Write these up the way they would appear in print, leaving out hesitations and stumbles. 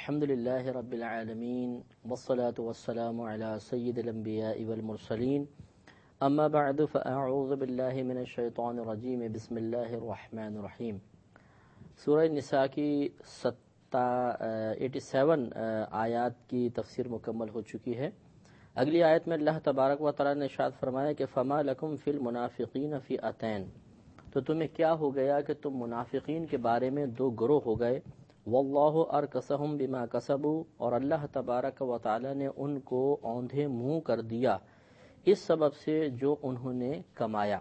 الحمد للہ رب العالمین والصلاة والسلام علی سید الانبیاء والمرسلین اما بعد فاعوذ باللہ من الشیطان الرجیم بسم اللہ الرحمن الرحیم۔ سورہ نساء کی 87 آیات کی تفسیر مکمل ہو چکی ہے۔ اگلی آیت میں اللہ تبارک و تعالی نے ارشاد فرمایا کہ فما لکم فی المنافقین فئتین، تو تمہیں کیا ہو گیا کہ تم منافقین کے بارے میں دو گروہ ہو گئے۔ واللہ ارکسہم بما کسبوا، اور اللہ تبارک و تعالی نے ان کو اوندھے منہ کر دیا اس سبب سے جو انہوں نے کمایا۔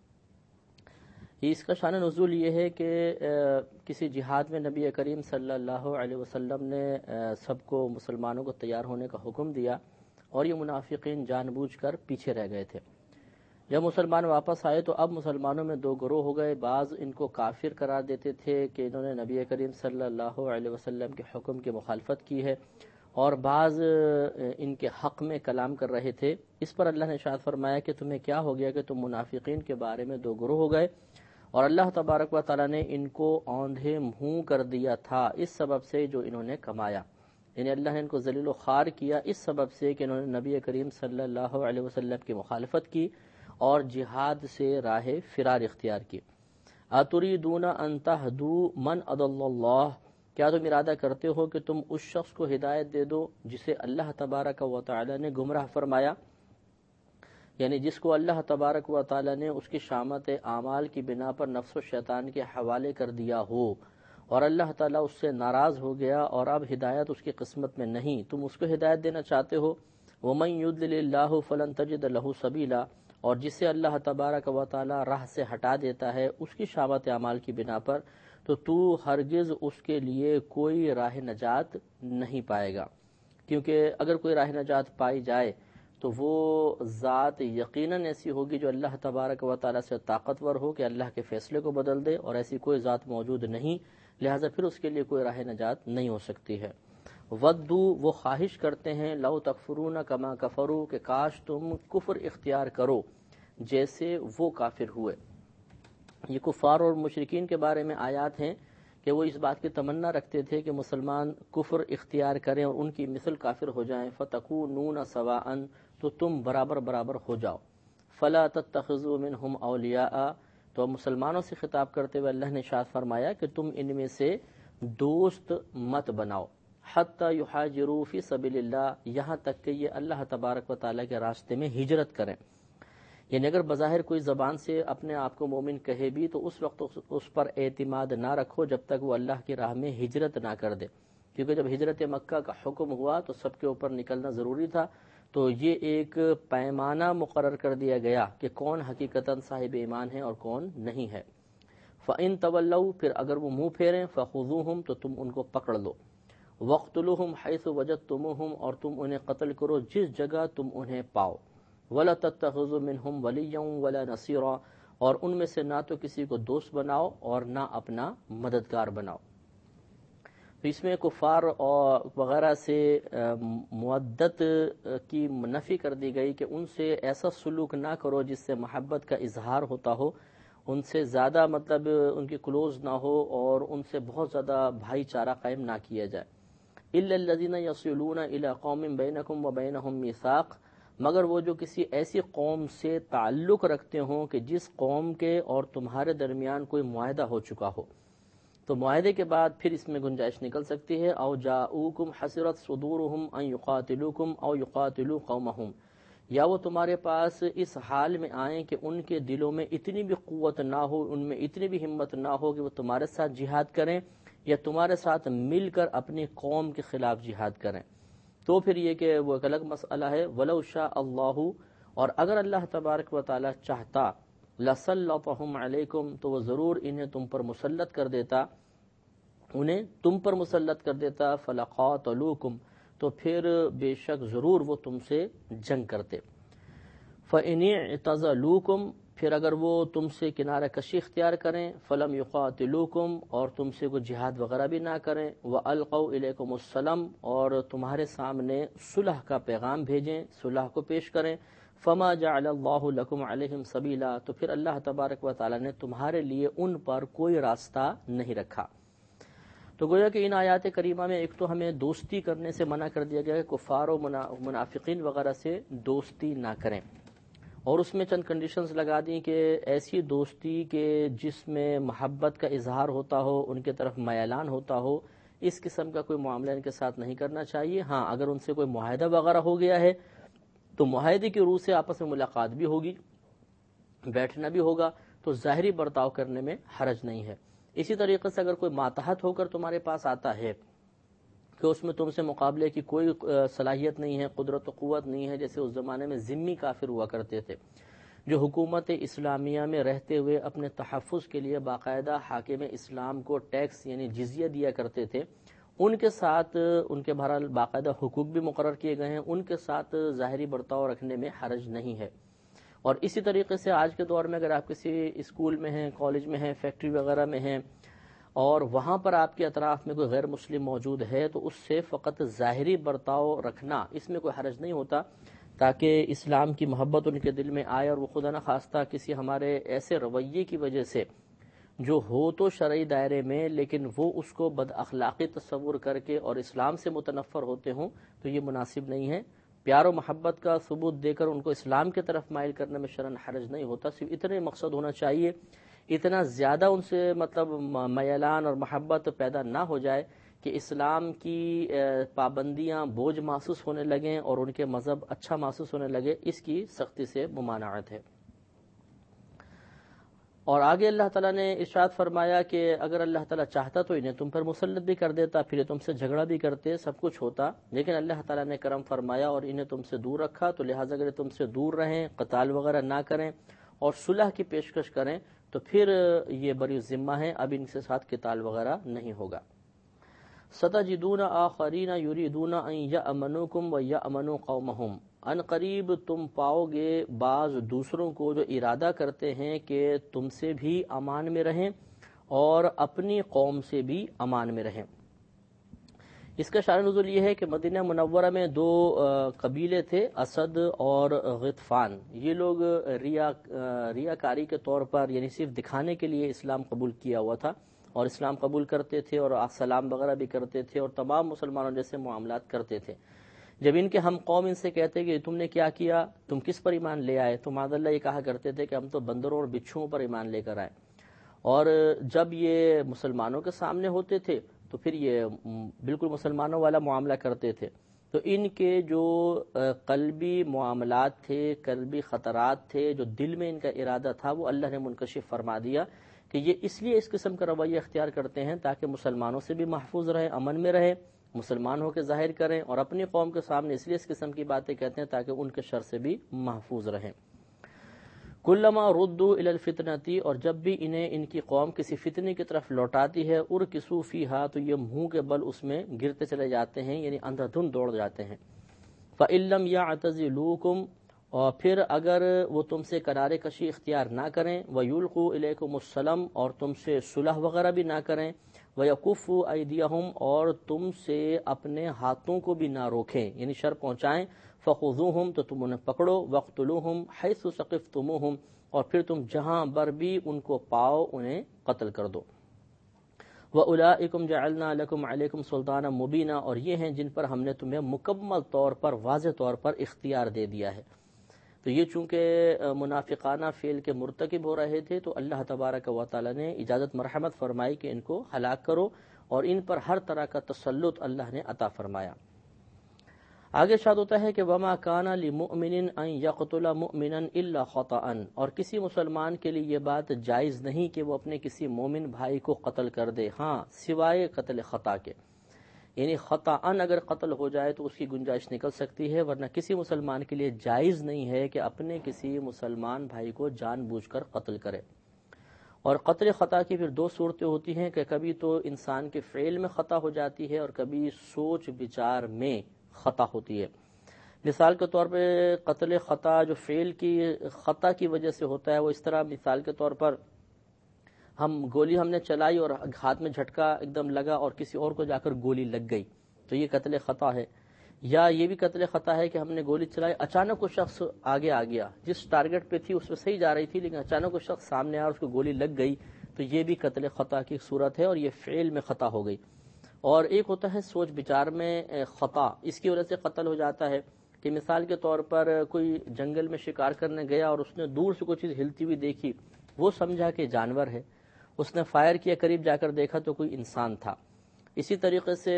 اس کا شان نزول یہ ہے کہ کسی جہاد میں نبی کریم صلی اللہ علیہ وسلم نے سب کو مسلمانوں کو تیار ہونے کا حکم دیا، اور یہ منافقین جان بوجھ کر پیچھے رہ گئے تھے۔ جب مسلمان واپس آئے تو اب مسلمانوں میں دو گروہ ہو گئے۔ بعض ان کو کافر قرار دیتے تھے کہ انہوں نے نبی کریم صلی اللہ علیہ وسلم کے حکم کی مخالفت کی ہے، اور بعض ان کے حق میں کلام کر رہے تھے۔ اس پر اللہ نے ارشاد فرمایا کہ تمہیں کیا ہو گیا کہ تم منافقین کے بارے میں دو گروہ ہو گئے، اور اللہ تبارک و تعالی نے ان کو اوندھے منہ کر دیا تھا اس سبب سے جو انہوں نے کمایا، یعنی اللہ نے ان کو ذلیل و خوار کیا اس سبب سے کہ انہوں نے نبی کریم صلی اللہ علیہ وسلم کی مخالفت کی اور جہاد سے راہ فرار اختیار کی۔ اتریدون ان تہدوا من اضل اللہ، کیا تم ارادہ کرتے ہو کہ تم اس شخص کو ہدایت دے دو جسے اللہ تبارک و تعالی نے گمراہ فرمایا، یعنی جس کو اللہ تبارک و تعالی نے اس کی شامت اعمال کی بنا پر نفس و شیطان کے حوالے کر دیا ہو، اور اللہ تعالیٰ اس سے ناراض ہو گیا اور اب ہدایت اس کی قسمت میں نہیں، تم اس کو ہدایت دینا چاہتے ہو۔ وَمَن يُضْلِلِ اللَّهُ فَلَن تَجِدَ لَهُ سَبِيلًا، اور جسے اللہ تبارک و تعالی راہ سے ہٹا دیتا ہے اس کی شامت اعمال کی بنا پر، تو ہرگز اس کے لیے کوئی راہ نجات نہیں پائے گا، کیونکہ اگر کوئی راہ نجات پائی جائے تو وہ ذات یقیناً ایسی ہوگی جو اللہ تبارک و تعالی سے طاقتور ہو کہ اللہ کے فیصلے کو بدل دے، اور ایسی کوئی ذات موجود نہیں، لہٰذا پھر اس کے لیے کوئی راہ نجات نہیں ہو سکتی ہے۔ ودو، وہ خواہش کرتے ہیں، لو تکفرون کما کفروا، کہ کاش تم کفر اختیار کرو جیسے وہ کافر ہوئے۔ یہ کفار اور مشرکین کے بارے میں آیات ہیں کہ وہ اس بات کی تمنا رکھتے تھے کہ مسلمان کفر اختیار کریں اور ان کی مثل کافر ہو جائیں، فتکونون سواء، تو تم برابر برابر ہو جاؤ۔ فلا تتخذوا منہم اولیاء، تو مسلمانوں سے خطاب کرتے ہوئے اللہ نے ارشاد فرمایا کہ تم ان میں سے دوست مت بناؤ، حتی یہاجروا فی سبیل اللہ، یہاں تک کہ یہ اللہ تبارک و تعالیٰ کے راستے میں ہجرت کریں۔ یعنی اگر بظاہر کوئی زبان سے اپنے آپ کو مومن کہے بھی تو اس وقت اس پر اعتماد نہ رکھو جب تک وہ اللہ کی راہ میں ہجرت نہ کر دے، کیونکہ جب ہجرت مکہ کا حکم ہوا تو سب کے اوپر نکلنا ضروری تھا، تو یہ ایک پیمانہ مقرر کر دیا گیا کہ کون حقیقتاً صاحب ایمان ہے اور کون نہیں ہے۔ فَإِن تَوَلَّوْا، پھر اگر وہ منہ پھیریں، فَخُذُوهُمْ، تو تم ان کو پکڑ لو، وَاقْتُلُوهُمْ حَيْثُ وَجَدتُّمُوهُمْ، اور تم انہیں قتل کرو جس جگہ تم انہیں پاؤ، وَلَا تَتَّخِذُوا مِنْهُمْ وَلِيًّا وَلَا نَصِيرًا، اور ان میں سے نہ تو کسی کو دوست بناؤ اور نہ اپنا مددگار بناؤ۔ تو اس میں کفار اور وغیرہ سے مودت کی نفی کر دی گئی کہ ان سے ایسا سلوک نہ کرو جس سے محبت کا اظہار ہوتا ہو، ان سے زیادہ مطلب ان کی کلوز نہ ہو اور ان سے بہت زیادہ بھائی چارہ قائم نہ کیا جائے۔ إِلَّا الَّذِينَ يَصِلُونَ إِلَىٰ قَوْمٍ بَيْنَكُمْ وَبَيْنَهُمْ مِيثَاقٌ، مگر وہ جو کسی ایسی قوم سے تعلق رکھتے ہوں کہ جس قوم کے اور تمہارے درمیان کوئی معاہدہ ہو چکا ہو، تو معاہدے کے بعد پھر اس میں گنجائش نکل سکتی ہے۔ او جاؤکم حسرت صدورہم ان یقاتلوکم او یقاتلوا قومہم، یا وہ تمہارے پاس اس حال میں آئیں کہ ان کے دلوں میں اتنی بھی قوت نہ ہو، ان میں اتنی بھی ہمت نہ ہو کہ وہ تمہارے ساتھ جہاد کریں یا تمہارے ساتھ مل کر اپنی قوم کے خلاف جہاد کریں، تو پھر یہ کہ وہ ایک الگ مسئلہ ہے۔ ولو شاء اللہ، اور اگر اللہ تبارک و تعالی چاہتا، لسلطہم علیکم، تو وہ ضرور انہیں تم پر مسلط کر دیتا، انہیں تم پر مسلط کر دیتا، فلقاتلوکم، تو پھر بے شک ضرور وہ تم سے جنگ کرتے۔ فإن اعتزلوکم، پھر اگر وہ تم سے کنارہ کشی اختیار کریں، فلم یقاتلوکم، اور تم سے کوئی جہاد وغیرہ بھی نہ کریں، وَأَلْقَوْا إِلَيْكُمُ السَّلَامَ، اور تمہارے سامنے صلح کا پیغام بھیجیں، صلح کو پیش کریں، فما جعل اللہ لکم علیہم سبیلا، تو پھر اللہ تبارک و تعالی نے تمہارے لیے ان پر کوئی راستہ نہیں رکھا۔ تو گویا کہ ان آیات کریمہ میں ایک تو ہمیں دوستی کرنے سے منع کر دیا گیا ہے، کفار و منافقین وغیرہ سے دوستی نہ کریں، اور اس میں چند کنڈیشنز لگا دیں کہ ایسی دوستی کہ جس میں محبت کا اظہار ہوتا ہو، ان کے طرف میلان ہوتا ہو، اس قسم کا کوئی معاملہ ان کے ساتھ نہیں کرنا چاہیے۔ ہاں اگر ان سے کوئی معاہدہ وغیرہ ہو گیا ہے تو معاہدے کی روح سے آپس میں ملاقات بھی ہوگی، بیٹھنا بھی ہوگا، تو ظاہری برتاؤ کرنے میں حرج نہیں ہے۔ اسی طریقے سے اگر کوئی ماتحت ہو کر تمہارے پاس آتا ہے کہ اس میں تم سے مقابلے کی کوئی صلاحیت نہیں ہے، قدرت و قوت نہیں ہے، جیسے اس زمانے میں ذمی کافر ہوا کرتے تھے جو حکومت اسلامیہ میں رہتے ہوئے اپنے تحفظ کے لیے باقاعدہ حاکم اسلام کو ٹیکس یعنی جزیہ دیا کرتے تھے، ان کے ساتھ ان کے بہرحال باقاعدہ حقوق بھی مقرر کیے گئے ہیں، ان کے ساتھ ظاہری برتاؤ رکھنے میں حرج نہیں ہے۔ اور اسی طریقے سے آج کے دور میں اگر آپ کسی اسکول میں ہیں، کالج میں ہیں، فیکٹری وغیرہ میں ہیں، اور وہاں پر آپ کے اطراف میں کوئی غیر مسلم موجود ہے تو اس سے فقط ظاہری برتاؤ رکھنا، اس میں کوئی حرج نہیں ہوتا، تاکہ اسلام کی محبت ان کے دل میں آئے، اور وہ خدا نخواستہ کسی ہمارے ایسے رویے کی وجہ سے جو ہو تو شرعی دائرے میں لیکن وہ اس کو بد اخلاقی تصور کر کے اور اسلام سے متنفر ہوتے ہوں تو یہ مناسب نہیں ہے۔ پیار و محبت کا ثبوت دے کر ان کو اسلام کی طرف مائل کرنے میں شرعاً حرج نہیں ہوتا، صرف اتنے مقصد ہونا چاہیے، اتنا زیادہ ان سے مطلب میلان اور محبت پیدا نہ ہو جائے کہ اسلام کی پابندیاں بوجھ محسوس ہونے لگیں اور ان کے مذہب اچھا محسوس ہونے لگے، اس کی سختی سے ممانعت ہے۔ اور آگے اللہ تعالیٰ نے ارشاد فرمایا کہ اگر اللہ تعالیٰ چاہتا تو انہیں تم پر مسلط بھی کر دیتا، پھر تم سے جھگڑا بھی کرتے، سب کچھ ہوتا، لیکن اللہ تعالیٰ نے کرم فرمایا اور انہیں تم سے دور رکھا، تو لہٰذا اگر تم سے دور رہیں، قتال وغیرہ نہ کریں اور صلح کی پیشکش کریں تو پھر یہ بری ذمہ ہے، اب ان کے ساتھ قتال وغیرہ نہیں ہوگا۔ ستجدون آخرین یریدون ان یأمنوکم ویأمنوا قومہم، ان قریب تم پاؤ گے بعض دوسروں کو جو ارادہ کرتے ہیں کہ تم سے بھی امان میں رہیں اور اپنی قوم سے بھی امان میں رہیں۔ اس کا شان نزول یہ ہے کہ مدینہ منورہ میں دو قبیلے تھے، اسد اور غطفان، یہ لوگ ریاکاری کے طور پر یعنی صرف دکھانے کے لیے اسلام قبول کیا ہوا تھا، اور اسلام قبول کرتے تھے اور سلام وغیرہ بھی کرتے تھے اور تمام مسلمانوں جیسے معاملات کرتے تھے۔ جب ان کے ہم قوم ان سے کہتے کہ تم نے کیا کیا، تم کس پر ایمان لے آئے، تو معاذ اللہ یہ کہا کرتے تھے کہ ہم تو بندروں اور بچھوؤں پر ایمان لے کر آئے۔ اور جب یہ مسلمانوں کے سامنے ہوتے تھے تو پھر یہ بالکل مسلمانوں والا معاملہ کرتے تھے۔ تو ان کے جو قلبی معاملات تھے، قلبی خطرات تھے، جو دل میں ان کا ارادہ تھا، وہ اللہ نے منکشف فرما دیا کہ یہ اس لیے اس قسم کا رویہ اختیار کرتے ہیں تاکہ مسلمانوں سے بھی محفوظ رہے، امن میں رہے، مسلمان ہو کے ظاہر کریں، اور اپنی قوم کے سامنے اس لیے اس قسم کی باتیں کہتے ہیں تاکہ ان کے شر سے بھی محفوظ رہیں۔ کلما ردوا الی الفتنۃ، اور جب بھی انہیں ان کی قوم کسی فتنے کی طرف لوٹاتی ہے، ارکسوا فیھا، تو یہ منہ کے بل اس میں گرتے چلے جاتے ہیں، یعنی اندھا دھند دوڑ جاتے ہیں۔ فإن لم یعتزلوکم، اور پھر اگر وہ تم سے کنارے کشی اختیار نہ کریں، وَیُلْقُوا إِلَيْكُمُ السَّلَمَ، اور تم سے صلح وغیرہ بھی نہ کریں، وَيَكُفُّوا أَيْدِيَهُمْ، اور تم سے اپنے ہاتھوں کو بھی نہ روکیں یعنی شر پہنچائیں، فَخُذُوهُمْ، تو تم انہیں پکڑو، وَاقْتُلُوهُمْ حَيْثُ ثَقِفْتُمُوهُمْ، اور پھر تم جہاں بر بھی ان کو پاؤ انہیں قتل کر دو۔ وَأُولَئِكُمْ جَعَلْنَا لَكُمْ عَلَيْكُمْ سُلْطَانًا مُبِينًا، اور یہ ہیں جن پر ہم نے تمہیں مکمل طور پر واضح طور پر اختیار دے دیا ہے۔ تو یہ چونکہ منافقانہ فعل کے مرتکب ہو رہے تھے تو اللہ تبارک و تعالی نے اجازت مرحمت فرمائی کہ ان کو ہلاک کرو، اور ان پر ہر طرح کا تسلط اللہ نے عطا فرمایا۔ آگے ارشاد ہوتا ہے کہ وما کان لمؤمن ان یقتل مؤمنا الا خطأ، اور کسی مسلمان کے لیے یہ بات جائز نہیں کہ وہ اپنے کسی مومن بھائی کو قتل کر دے، ہاں سوائے قتل خطا کے، یعنی خطأً اگر قتل ہو جائے تو اس کی گنجائش نکل سکتی ہے، ورنہ کسی مسلمان کے لیے جائز نہیں ہے کہ اپنے کسی مسلمان بھائی کو جان بوجھ کر قتل کرے۔ اور قتل خطا کی پھر دو صورتیں ہوتی ہیں کہ کبھی تو انسان کے فعل میں خطا ہو جاتی ہے اور کبھی سوچ بچار میں خطا ہوتی ہے۔ مثال کے طور پہ قتل خطا جو فعل کی خطا کی وجہ سے ہوتا ہے وہ اس طرح، مثال کے طور پر گولی ہم نے چلائی اور ہاتھ میں جھٹکا ایک دم لگا اور کسی اور کو جا کر گولی لگ گئی، تو یہ قتل خطا ہے۔ یا یہ بھی قتل خطا ہے کہ ہم نے گولی چلائی، اچانک وہ شخص آگے آ گیا، جس ٹارگٹ پہ تھی اس پہ صحیح جا رہی تھی لیکن اچانک وہ شخص سامنے آیا اور اس کو گولی لگ گئی، تو یہ بھی قتل خطا کی صورت ہے اور یہ فعل میں خطا ہو گئی۔ اور ایک ہوتا ہے سوچ بچار میں خطا، اس کی وجہ سے قتل ہو جاتا ہے کہ مثال کے طور پر کوئی جنگل میں شکار کرنے گیا اور اس نے دور سے کوئی چیز ہلتی ہوئی دیکھی، وہ سمجھا کہ جانور ہے، اس نے فائر کیا، قریب جا کر دیکھا تو کوئی انسان تھا۔ اسی طریقے سے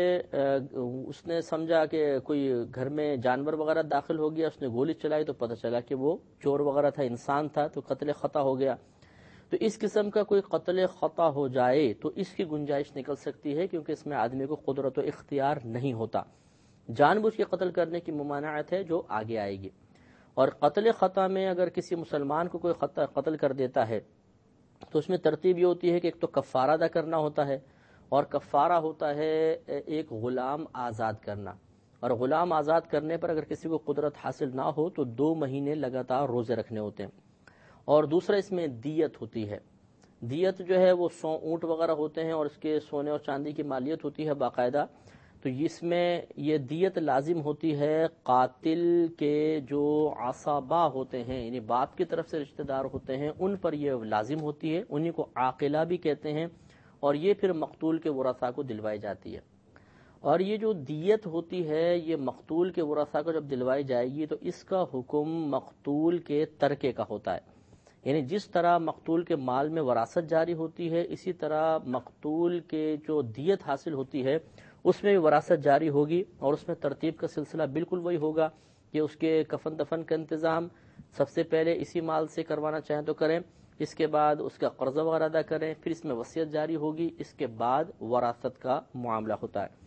اس نے سمجھا کہ کوئی گھر میں جانور وغیرہ داخل ہو گیا، اس نے گولی چلائی تو پتہ چلا کہ وہ چور وغیرہ تھا، انسان تھا، تو قتل خطا ہو گیا۔ تو اس قسم کا کوئی قتل خطا ہو جائے تو اس کی گنجائش نکل سکتی ہے، کیونکہ اس میں آدمی کو قدرت و اختیار نہیں ہوتا۔ جان بوجھ کے قتل کرنے کی ممانعت ہے جو آگے آئے گی۔ اور قتل خطا میں اگر کسی مسلمان کو کوئی قتل کر دیتا ہے تو اس میں ترتیب یہ ہوتی ہے کہ ایک تو کفارہ ادا کرنا ہوتا ہے، اور کفارہ ہوتا ہے ایک غلام آزاد کرنا، اور غلام آزاد کرنے پر اگر کسی کو قدرت حاصل نہ ہو تو 2 مہینے لگاتار روزے رکھنے ہوتے ہیں۔ اور دوسرا اس میں دیت ہوتی ہے۔ دیت جو ہے وہ 100 اونٹ وغیرہ ہوتے ہیں، اور اس کے سونے اور چاندی کی مالیت ہوتی ہے باقاعدہ۔ تو اس میں یہ دیت لازم ہوتی ہے قاتل کے جو عصبہ ہوتے ہیں، یعنی باپ کی طرف سے رشتہ دار ہوتے ہیں، ان پر یہ لازم ہوتی ہے، انہی کو عاقلہ بھی کہتے ہیں، اور یہ پھر مقتول کے ورثاء کو دلوائی جاتی ہے۔ اور یہ جو دیت ہوتی ہے یہ مقتول کے ورثاء کو جب دلوائی جائے گی تو اس کا حکم مقتول کے ترکے کا ہوتا ہے، یعنی جس طرح مقتول کے مال میں وراثت جاری ہوتی ہے، اسی طرح مقتول کے جو دیت حاصل ہوتی ہے اس میں بھی وراثت جاری ہوگی، اور اس میں ترتیب کا سلسلہ بالکل وہی ہوگا کہ اس کے کفن دفن کا انتظام سب سے پہلے اسی مال سے کروانا چاہیں تو کریں، اس کے بعد اس کا قرضہ وغیرہ ادا کریں، پھر اس میں وصیت جاری ہوگی، اس کے بعد وراثت کا معاملہ ہوتا ہے۔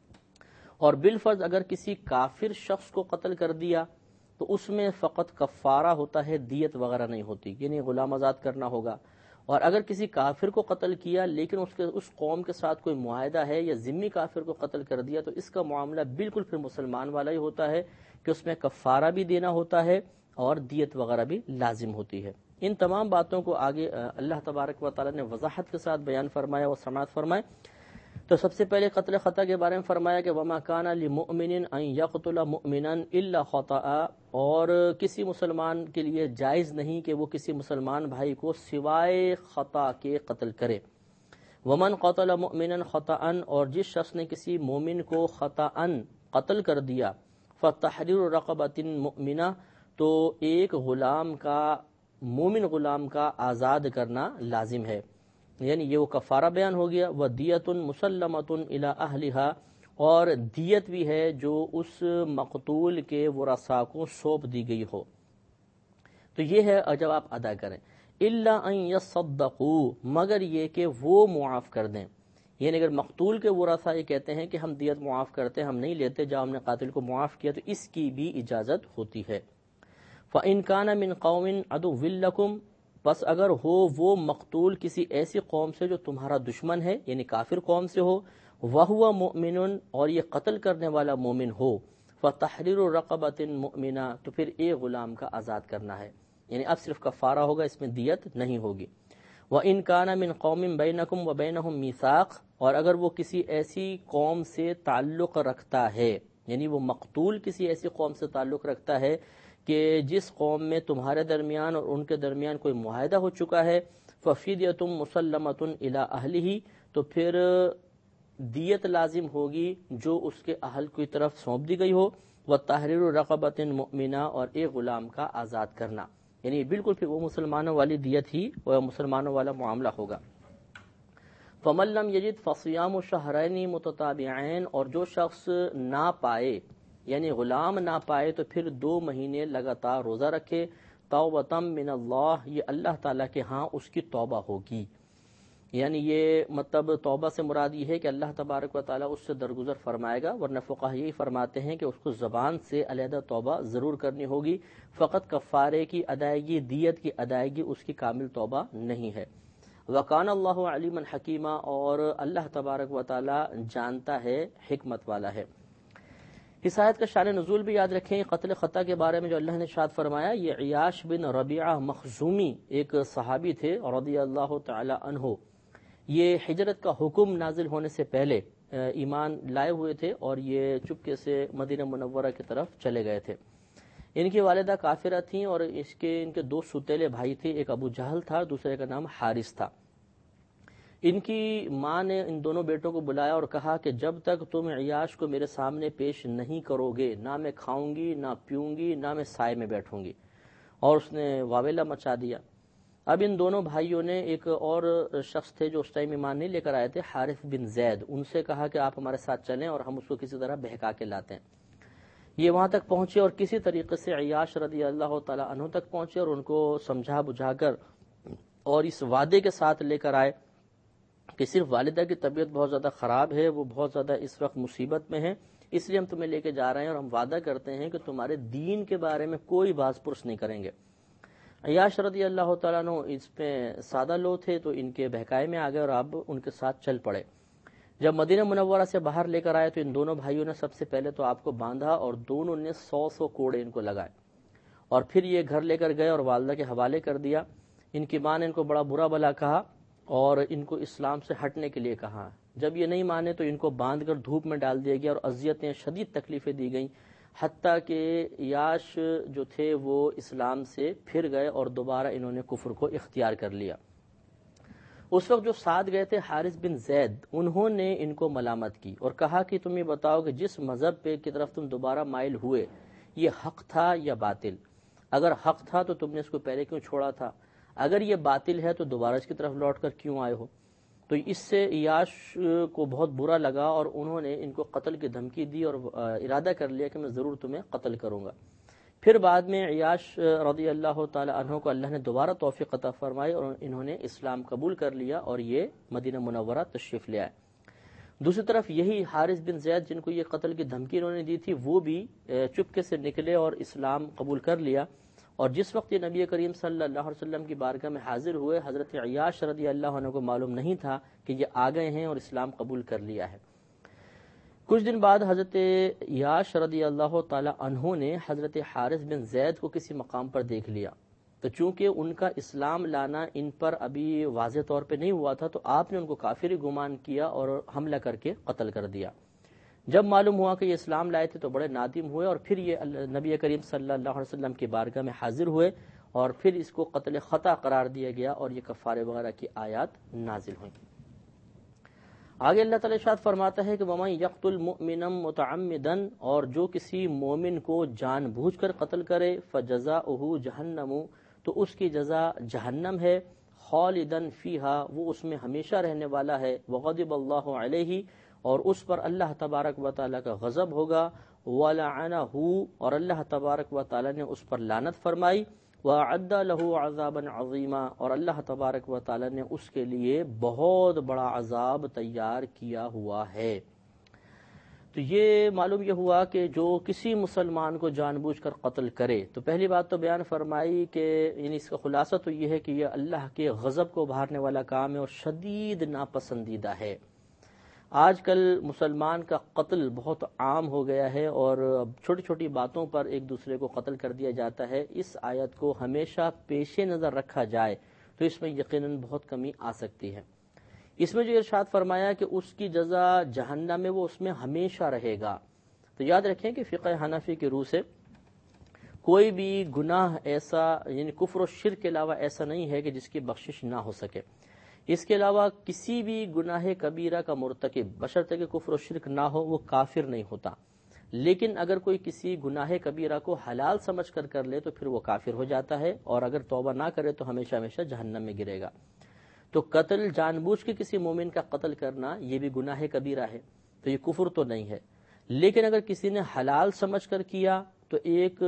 اور بالفرض اگر کسی کافر شخص کو قتل کر دیا تو اس میں فقط کفارہ ہوتا ہے، دیت وغیرہ نہیں ہوتی، یعنی غلام آزاد کرنا ہوگا۔ اور اگر کسی کافر کو قتل کیا لیکن اس قوم کے ساتھ کوئی معاہدہ ہے، یا ذمہ کافر کو قتل کر دیا، تو اس کا معاملہ بالکل پھر مسلمان والا ہی ہوتا ہے کہ اس میں کفارہ بھی دینا ہوتا ہے اور دیت وغیرہ بھی لازم ہوتی ہے۔ ان تمام باتوں کو آگے اللہ تبارک و تعالی نے وضاحت کے ساتھ بیان فرمایا اور سماعت فرمائے۔ تو سب سے پہلے قتل خطا کے بارے میں فرمایا کہ وما کان لمؤمن ان یقتل مؤمنا الا خطأ، اور کسی مسلمان کے لیے جائز نہیں کہ وہ کسی مسلمان بھائی کو سوائے خطا کے قتل کرے۔ ومن قتل مؤمنا خطأ، اور جس شخص نے کسی مومن کو خطأ قتل کر دیا، فتحریر رقبۃ مؤمنہ، تو ایک غلام کا، مومن غلام کا آزاد کرنا لازم ہے، یعنی یہ وہ کفارہ بیان ہو گیا۔ وَدِيَةٌ مُسَلَّمَةٌ إِلَىٰ أَهْلِهَا، اور دیت بھی ہے جو اس مقتول کے ورثاء کو سونپ دی گئی ہو، تو یہ ہے جب آپ ادا کریں۔ إِلَّا أَن يَصَّدَّقُوا، مگر یہ کہ وہ معاف کر دیں، یعنی اگر مقتول کے ورثاء یہ کہتے ہیں کہ ہم دیت معاف کرتے ہیں، ہم نہیں لیتے، جب ہم نے قاتل کو معاف کیا، تو اس کی بھی اجازت ہوتی ہے۔ فَإِن كَانَ مِن قَوْمٍ عَدُوٍّ لَكُمْ، پس اگر ہو وہ مقتول کسی ایسی قوم سے جو تمہارا دشمن ہے، یعنی کافر قوم سے ہو، وَهُوَ مُؤْمِنٌ، اور یہ قتل کرنے والا مومن ہو، فَتَحْرِيرُ رَقَبَةٍ مُؤْمِنَةٍ، تو پھر ایک غلام کا آزاد کرنا ہے، یعنی اب صرف کفارہ ہوگا، اس میں دیت نہیں ہوگی۔ وَإِن كَانَ مِن قَوْمٍ بَيْنَكُمْ وَبَيْنَهُمْ مِيثَاقٌ، اور اگر وہ کسی ایسی قوم سے تعلق رکھتا ہے، یعنی وہ مقتول کسی ایسی قوم سے تعلق رکھتا ہے کہ جس قوم میں تمہارے درمیان اور ان کے درمیان کوئی معاہدہ ہو چکا ہے، فَفِدْيَةٌ مُسَلَّمَةٌ إِلَىٰ أَهْلِهِ، تو پھر دیت لازم ہوگی جو اس کے اہل کی طرف سونپ دی گئی ہو، وَتَحْرِيرُ رَقَبَةٍ مُؤْمِنَةٍ، اور ایک غلام کا آزاد کرنا، یعنی بالکل پھر وہ مسلمانوں والی دیت ہی اور مسلمانوں والا معاملہ ہوگا۔ فَمَن لَّمْ يَجِدْ فَصِيَامُ شَهْرَيْنِ مُتَتَابِعَيْنِ، اور جو شخص نہ پائے، یعنی غلام نہ پائے، تو پھر 2 مہینے لگاتار روزہ رکھے، توبۃ من اللہ، یہ اللہ تعالیٰ کے ہاں اس کی توبہ ہوگی، یعنی یہ مطلب توبہ سے مراد یہ ہے کہ اللہ تبارک و تعالیٰ اس سے درگزر فرمائے گا، ورنہ فقہا یہی فرماتے ہیں کہ اس کو زبان سے علیحدہ توبہ ضرور کرنی ہوگی، فقط کفارے کی ادائیگی، دیت کی ادائیگی اس کی کامل توبہ نہیں ہے۔ وَقَانَ اللَّهُ عَلِيمًا حَكِيمًا، اور اللہ تبارک و تعالیٰ جانتا ہے، حکمت والا ہے۔ اس آیت کا شان نزول بھی یاد رکھیں۔ قتل خطا کے بارے میں جو اللہ نے ارشاد فرمایا، یہ عیاش بن ربیعہ مخزومی ایک صحابی تھے رضی اللہ تعالی عنہ، یہ ہجرت کا حکم نازل ہونے سے پہلے ایمان لائے ہوئے تھے، اور یہ چپکے سے مدینہ منورہ کی طرف چلے گئے تھے۔ ان کی والدہ کافرہ تھیں، اور ان کے 2 ستیلے بھائی تھے، ایک ابو جہل تھا، دوسرے کا نام حارث تھا۔ ان کی ماں نے ان دونوں بیٹوں کو بلایا اور کہا کہ جب تک تم عیاش کو میرے سامنے پیش نہیں کرو گے نہ میں کھاؤں گی نہ پیوں گی نہ میں سائے میں بیٹھوں گی، اور اس نے واویلا مچا دیا۔ اب ان دونوں بھائیوں نے ایک اور شخص تھے جو اس ٹائم ایمان نہیں لے کر آئے تھے، حارث بن زید، ان سے کہا کہ آپ ہمارے ساتھ چلیں اور ہم اس کو کسی طرح بہکا کے لاتے ہیں۔ یہ وہاں تک پہنچے اور کسی طریقے سے عیاش رضی اللہ تعالی عنہ تک پہنچے اور ان کو سمجھا بجھا کر اور اس وعدے کے ساتھ لے کر آئے کہ صرف والدہ کی طبیعت بہت زیادہ خراب ہے، وہ بہت زیادہ اس وقت مصیبت میں ہے، اس لیے ہم تمہیں لے کے جا رہے ہیں اور ہم وعدہ کرتے ہیں کہ تمہارے دین کے بارے میں کوئی باز پرس نہیں کریں گے۔ عیاش رضی اللہ تعالیٰ عنہ اس میں سادہ لو تھے تو ان کے بہکائے میں آ گئے اور اب ان کے ساتھ چل پڑے۔ جب مدینہ منورہ سے باہر لے کر آئے تو ان دونوں بھائیوں نے سب سے پہلے تو آپ کو باندھا اور دونوں نے 100 کوڑے ان کو لگائے، اور پھر یہ گھر لے کر گئے اور والدہ کے حوالے کر دیا۔ ان کی ماں نے ان کو بڑا برا بھلا کہا اور ان کو اسلام سے ہٹنے کے لیے کہا۔ جب یہ نہیں مانے تو ان کو باندھ کر دھوپ میں ڈال دیا گیا اور اذیتیں شدید تکلیفیں دی گئیں، حتیٰ کہ یاش جو تھے وہ اسلام سے پھر گئے اور دوبارہ انہوں نے کفر کو اختیار کر لیا۔ اس وقت جو ساتھ گئے تھے حارث بن زید، انہوں نے ان کو ملامت کی اور کہا کہ تم یہ بتاؤ کہ جس مذہب پہ کی طرف تم دوبارہ مائل ہوئے یہ حق تھا یا باطل؟ اگر حق تھا تو تم نے اس کو پہلے کیوں چھوڑا تھا؟ اگر یہ باطل ہے تو دوبارہ اس کی طرف لوٹ کر کیوں آئے ہو؟ تو اس سے یاش کو بہت برا لگا اور انہوں نے ان کو قتل کی دھمکی دی اور ارادہ کر لیا کہ میں ضرور تمہیں قتل کروں گا۔ پھر بعد میں عیاش رضی اللہ تعالی عنہ کو اللہ نے دوبارہ توفیق عطا فرمائی اور انہوں نے اسلام قبول کر لیا اور یہ مدینہ منورہ تشریف لے آئے۔ دوسری طرف یہی حارث بن زید جن کو یہ قتل کی دھمکی انہوں نے دی تھی، وہ بھی چپکے سے نکلے اور اسلام قبول کر لیا، اور جس وقت یہ نبی کریم صلی اللہ علیہ وسلم کی بارگاہ میں حاضر ہوئے، حضرت عیاش رضی اللہ عنہ کو معلوم نہیں تھا کہ یہ آ گئے ہیں اور اسلام قبول کر لیا ہے۔ کچھ دن بعد حضرت یاش رضی اللہ تعالی عنہ نے حضرت حارث بن زید کو کسی مقام پر دیکھ لیا، تو چونکہ ان کا اسلام لانا ان پر ابھی واضح طور پہ نہیں ہوا تھا تو آپ نے ان کو کافر گمان کیا اور حملہ کر کے قتل کر دیا۔ جب معلوم ہوا کہ یہ اسلام لائے تھے تو بڑے نادم ہوئے اور پھر یہ نبی کریم صلی اللہ علیہ وسلم کی بارگاہ میں حاضر ہوئے اور پھر اس کو قتل خطا قرار دیا گیا اور یہ کفارے وغیرہ کی آیات نازل ہوئیں۔ آگے اللہ تعالی ارشاد فرماتا ہے کہ وَمَن يَقْتُلْ مُؤْمِنًا مُتَعَمِّدًا، اور جو کسی مومن کو جان بوجھ کر قتل کرے، فَجَزَاؤُهُ جَهَنَّمُ، تو اس کی جزا جہنم ہے، خالداً فیہا، وہ اس میں ہمیشہ رہنے والا ہے، وغضب اللہ علیہ، اور اس پر اللہ تبارک و تعالیٰ کا غضب ہوگا، وَلَعَنَهُ، اور اللہ تبارک و تعالیٰ نے اس پر لعنت فرمائی، وَأَعَدَّ لَهُ عَذَابًا عَظِيمًا، اور اللہ تبارک و تعالیٰ نے اس کے لیے بہت بڑا عذاب تیار کیا ہوا ہے۔ تو یہ معلوم یہ ہوا کہ جو کسی مسلمان کو جان بوجھ کر قتل کرے، تو پہلی بات تو بیان فرمائی کہ یعنی اس کا خلاصہ تو یہ ہے کہ یہ اللہ کے غضب کو ابھارنے والا کام ہے اور شدید ناپسندیدہ ہے۔ آج کل مسلمان کا قتل بہت عام ہو گیا ہے اور چھوٹی چھوٹی باتوں پر ایک دوسرے کو قتل کر دیا جاتا ہے۔ اس آیت کو ہمیشہ پیش نظر رکھا جائے تو اس میں یقیناً بہت کمی آ سکتی ہے۔ اس میں جو ارشاد فرمایا کہ اس کی جزا جہنم میں، وہ اس میں ہمیشہ رہے گا، تو یاد رکھیں کہ فقہ حنفی کی روح سے کوئی بھی گناہ ایسا یعنی کفر و شرک کے علاوہ ایسا نہیں ہے کہ جس کی بخشش نہ ہو سکے۔ اس کے علاوہ کسی بھی گناہ کبیرہ کا مرتکب بشرطے کہ کفر و شرک نہ ہو وہ کافر نہیں ہوتا، لیکن اگر کوئی کسی گناہ کبیرہ کو حلال سمجھ کر کر لے تو پھر وہ کافر ہو جاتا ہے، اور اگر توبہ نہ کرے تو ہمیشہ ہمیشہ جہنم میں گرے گا۔ تو قتل جان بوجھ کے کسی مومن کا قتل کرنا یہ بھی گناہ کبیرہ ہے، تو یہ کفر تو نہیں ہے، لیکن اگر کسی نے حلال سمجھ کر کیا تو ایک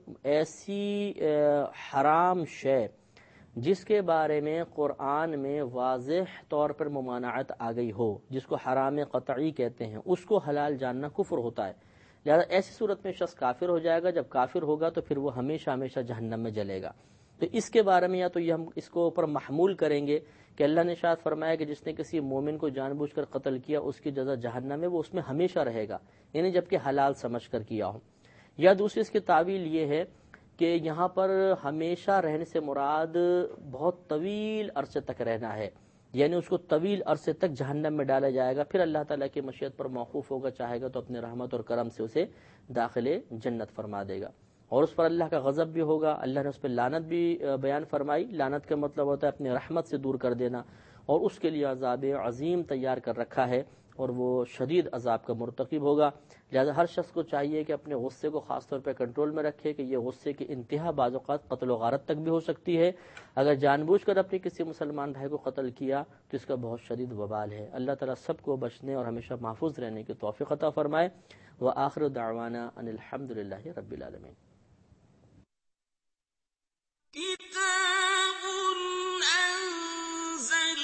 ایسی حرام شے جس کے بارے میں قرآن میں واضح طور پر ممانعت آ گئی ہو، جس کو حرام قطعی کہتے ہیں، اس کو حلال جاننا کفر ہوتا ہے۔ لہذا ایسی صورت میں شخص کافر ہو جائے گا، جب کافر ہوگا تو پھر وہ ہمیشہ ہمیشہ جہنم میں جلے گا۔ تو اس کے بارے میں یا تو یہ ہم اس کو اوپر محمول کریں گے کہ اللہ نے ارشاد فرمایا کہ جس نے کسی مومن کو جان بوجھ کر قتل کیا اس کی جزا جہنم ہے، وہ اس میں ہمیشہ رہے گا، یعنی جبکہ حلال سمجھ کر کیا ہو۔ یا دوسری اس کی تعویل یہ ہے کہ یہاں پر ہمیشہ رہنے سے مراد بہت طویل عرصے تک رہنا ہے، یعنی اس کو طویل عرصے تک جہنم میں ڈالا جائے گا، پھر اللہ تعالیٰ کی مشیت پر موقوف ہوگا، چاہے گا تو اپنے رحمت اور کرم سے اسے داخل جنت فرما دے گا، اور اس پر اللہ کا غضب بھی ہوگا۔ اللہ نے اس پہ لعنت بھی بیان فرمائی، لعنت کا مطلب ہوتا ہے اپنی رحمت سے دور کر دینا، اور اس کے لیے عذاب عظیم تیار کر رکھا ہے، اور وہ شدید عذاب کا مرتکب ہوگا۔ لہذا ہر شخص کو چاہیے کہ اپنے غصے کو خاص طور پہ کنٹرول میں رکھے، کہ یہ غصے کی انتہا بعض اوقات قتل و غارت تک بھی ہو سکتی ہے۔ اگر جان بوجھ کر اپنے کسی مسلمان بھائی کو قتل کیا تو اس کا بہت شدید وبال ہے۔ اللہ تعالیٰ سب کو بچنے اور ہمیشہ محفوظ رہنے کی توفیق عطا فرمائے۔ وآخر دعوانا ان الحمد للہ رب العالمین۔ كتاب أنزل